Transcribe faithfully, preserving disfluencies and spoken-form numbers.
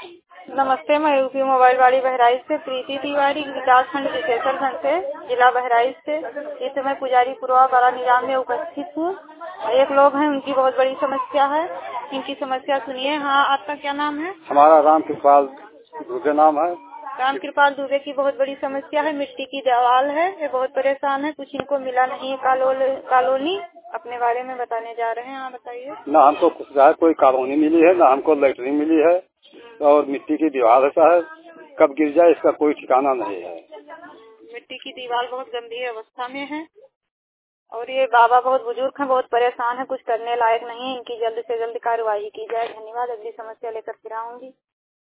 नमस्ते, मैं UP mobile वाली बहराइच से प्रीति तिवारी, विकास खंड विशेषरगंज से, जिला बहराइच से। इस समय पुजारीपुरवा बड़ा निजाम में उपस्थित हूँ। एक लोग हैं, उनकी बहुत बड़ी समस्या है, इनकी समस्या सुनिए। हाँ, आपका क्या नाम है? हमारा राम कृपाल दुबे नाम है। राम कृपाल दुबे की बहुत बड़ी समस्या है, मिट्टी की दीवार है, ये बहुत परेशान है, कुछ इनको मिला नहीं है कॉलोनी। अपने बारे में बताने जा रहे हैं, आप बताइए। ना हमको कुछ कोई कॉलोनी मिली है, ना हमको लैटरिन मिली है, और मिट्टी की दीवार है, कब गिर जाए इसका कोई ठिकाना नहीं है। मिट्टी की दीवार बहुत गंभीर अवस्था में है और ये बाबा बहुत बुजुर्ग हैं, बहुत परेशान है, कुछ करने लायक नहीं है। इनकी जल्द से जल्द कार्रवाई की जाए। धन्यवाद। अगली समस्या लेकर फिर आऊंगी।